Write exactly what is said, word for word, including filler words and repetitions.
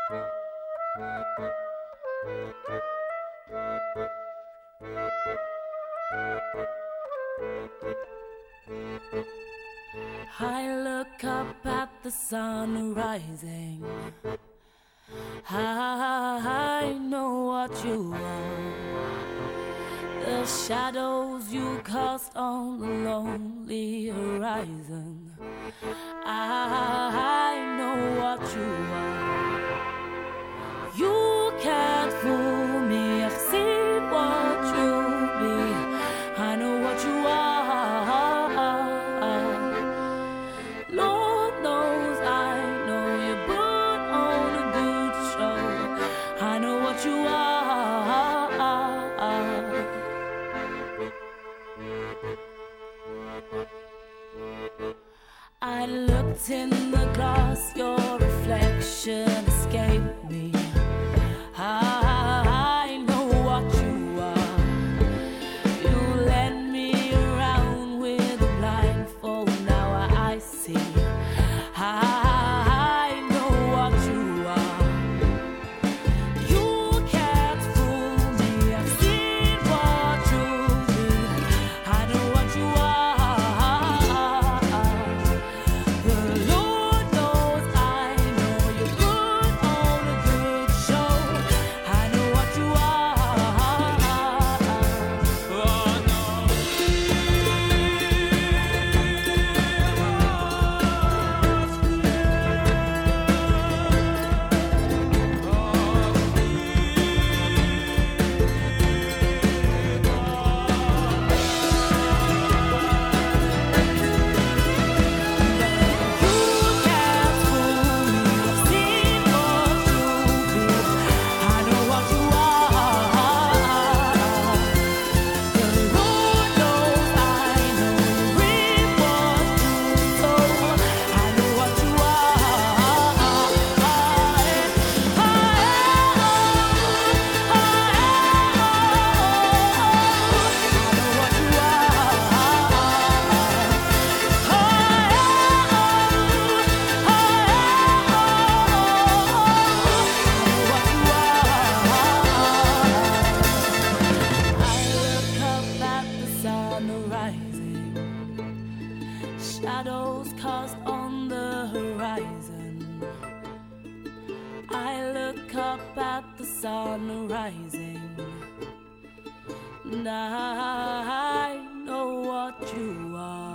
I look up at the sun rising. I know what you are. The shadows you cast on the lonely horizon. I know what you are. You can't fool me. I see what you be. I know what you are. Lord knows I know you put on a good show. I know what you are. I looked in the glass, your reflection escaped me. I know what you are. You led me around with a blindfold, now I see. I know what you are. You can't fool me. I've seen what you do. I know what you are. Shadows cast on the horizon. I look up at the sun rising, and I know what you are.